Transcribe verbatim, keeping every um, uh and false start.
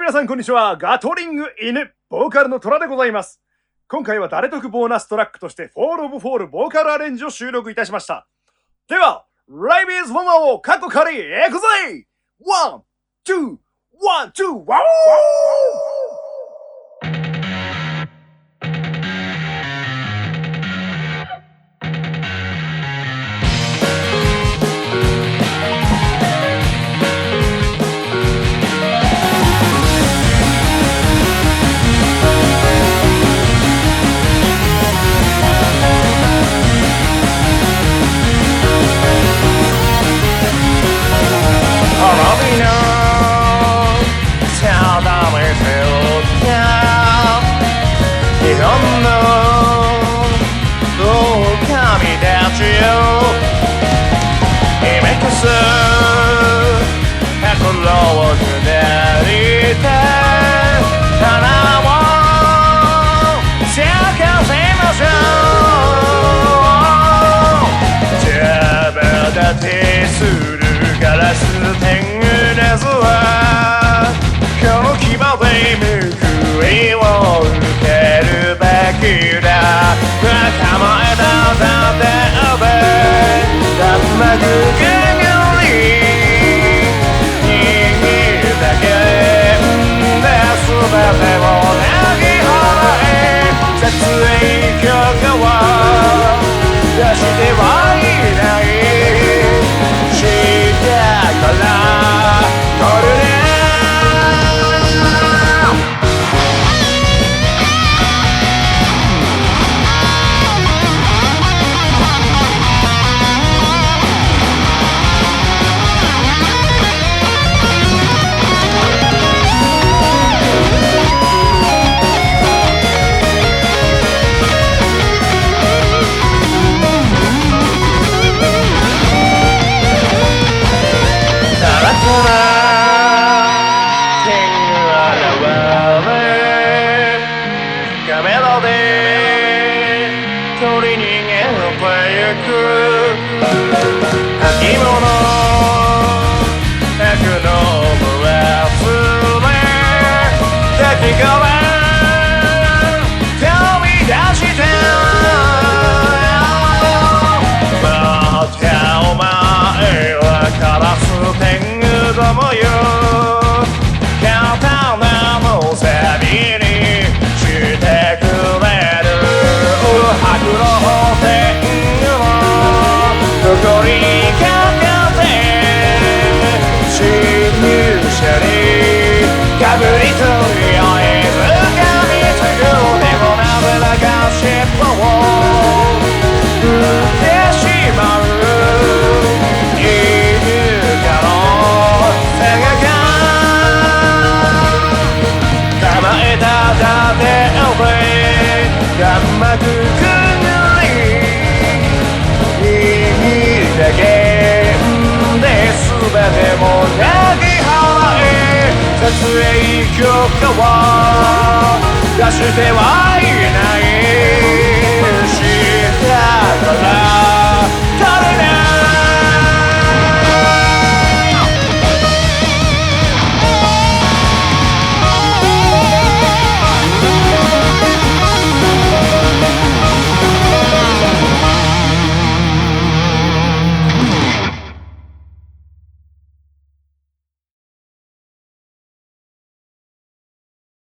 皆さんこんにちは。ガトリング犬ボーカルのトラでございます。今回は誰得ボーナストラックとしてフォールオブフォールボーカルアレンジを収録いたしました。ではライビーズフォーマーをカッコ仮いくぜ。ワン、ツー、ワン、ツー、ワン。 するガラス天狗なぞはこの牙で報いを受けるべきだ。捕まえただっておべたまぐぐぐり握るだけで全てをなぎ払え撮影許可は出してはいない鳥人間を越えゆく履物悪のブラスで抱き込め飛び出して待ってお前はカラス天狗どもよ刀の背にしてくれる白の天狗も残りかかって侵入者にかぶりつり合い掴みつくでもなぜだか尻尾を振ってしまう犬かの背が構えただっておべ頑張くだけで全てもなぎ払え撮影許可は出してはいないしたから